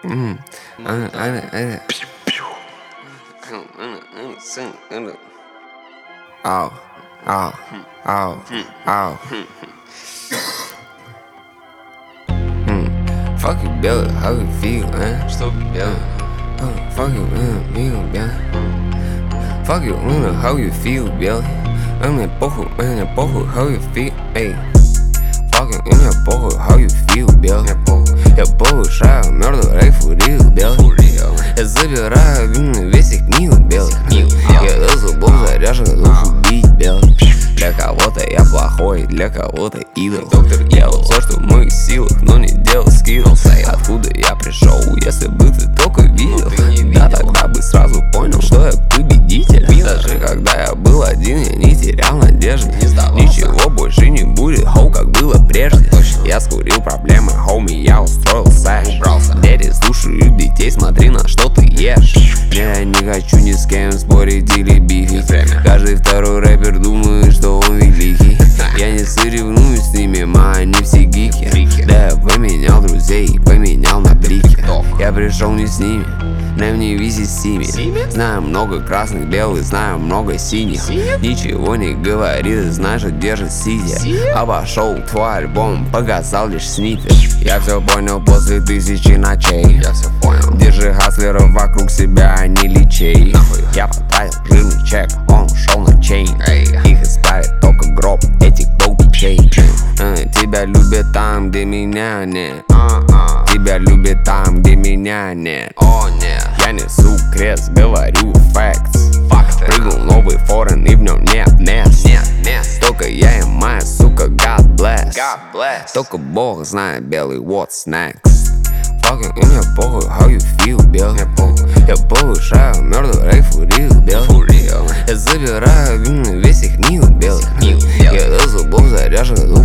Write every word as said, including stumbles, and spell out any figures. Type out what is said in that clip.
Mm. I, I, I, oh, oh, oh, oh. Mm. Fuck you, Billy, how you feel, man? Что белый? Oh, fuck you, man, feel, man. Fuck you, man, how you feel, Billy? А мне похуй, мне похуй, how you feel, эй. Fuck you, мне похуй, how you feel, Billy? Я повышаю мёртвый рейф, урил, Белый. Я забираю винный весь их мил, Белый. Я до зубов заряжен, готов убить, Белый. Для кого-то я плохой, для кого-то идол. Делал все, что в моих силах, но не делал скилл. Откуда я пришел, если бы ты только видел? Да тогда бы сразу понял, что я победитель. Даже когда я был один, я не терял надежды. Ничего больше не будет, хоу, как было прежде. Я скурил проблемы, хоуми, я устроил сэш. Дети слушают детей, смотри, на что ты ешь. Я не хочу ни с кем спорить или бифить. Каждый второй рэпер думает, что он великий. Я не соревнуюсь с ними, ма, они все гики. Да я поменял друзей, поменял на брики. Я пришел не с ними, нам не висит с ними. Знаю много красных, белых, знаю много синих. Ничего не говорит, знаешь, что держит сидя. Обошел твой альбом, показал лишь снипет. Я все понял после тысячи ночей. Я все понял. Держи хаслеров вокруг себя, а не личей. Я потратил жирный чек, он ушел на чейн. Их исправит только гроб этих долбичей. Тебя любят там, где меня нет. Тебя любят там, где меня нет. О, нет. Я несу крест, говорю facts. Прыгнул новый форен, и в нем нет мест. Нет, мест. Только я и моя сука, God bless. God bless. Только Бог знает, белый, what's next. Fucking и мне похуй, how you feel, белый. Я повышаю мёртвый рейф, урил, белый. Я забираю винный весь их мил, белый. Я до зубов заряжен,